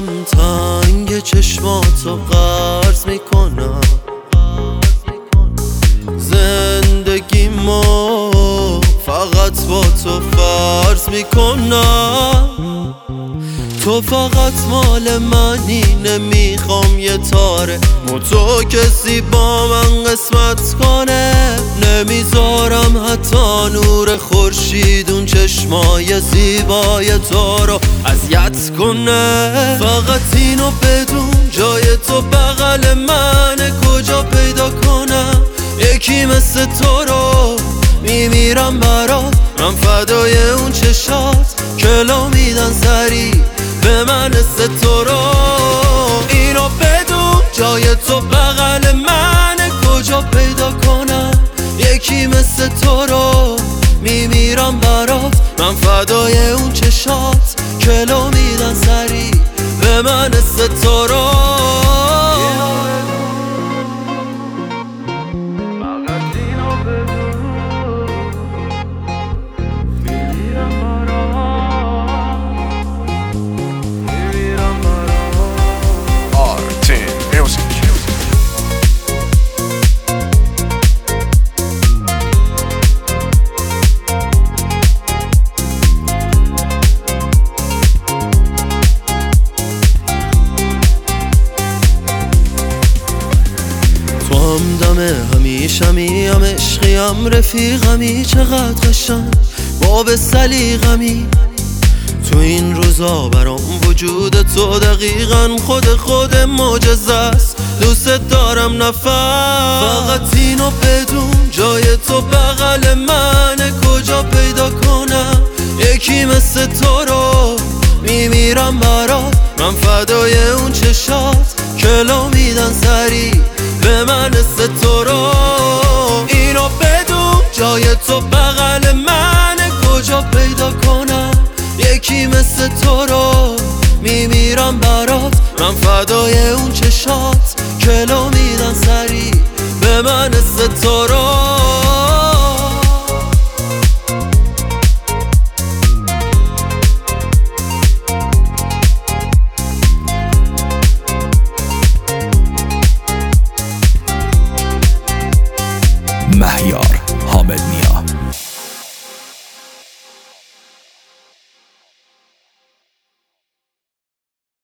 دلم تنگ چشماتو قرض میکنم، زندگیمو فقط با تو فرض میکنم. تو فقط مال منی، نمیخوام یه تاره تو کسی با من قسمت کنه. نمیذارم حتی نور خورشید اون چشمای زیبای تو رو اذیت کنه. فقط اینو بدون جای تو بغل منه، کجا پیدا کنم یکی مثل تو رو؟ میمیرم برات، من فدای اون چشات که لو میدن سری به من تو رو. اینو بدون جای تو بغل منه، کجا پیدا کنم یکی مثل تو رو؟ میمیرم برات، من فدای اون چشات که لو میدن سری به من تو رو. تو همدم همیشمی، هم عشقی هم رفیقمی، چقدر قشنگ باب سلیقمی. تو این روزا برام وجود تو دقیقاً خود معجزه است. دوست دارم نفر، فقط اینو بدون جای تو بغل منه، کجا پیدا کنم یکی مثل تو رو؟ میمیرم برات، من فدای اون چشات که لو میدن سری به من تو رو. اینو بدون جای تو بغل منه، کجا پیدا کنم یکی مثل تو رو؟ میمیرم برات، من فدای اون چشات که لو میدن سری به من تو رو.